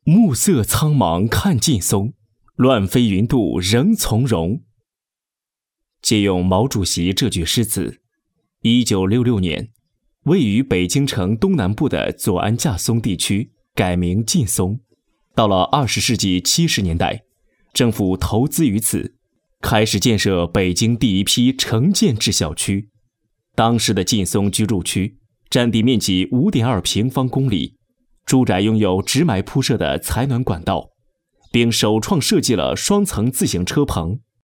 暮色苍茫看劲松，乱飞云度仍从容。借用毛主席这句诗词，1966年，位于北京城东南部的左安架松地区改名劲松。到了20世纪70年代，政府投资于此，开始建设北京第一批城建制小区。当时的劲松居住区占地面积 5.2 平方公里，住宅拥有直埋铺设的采暖管道，并首创设计了双层自行车棚。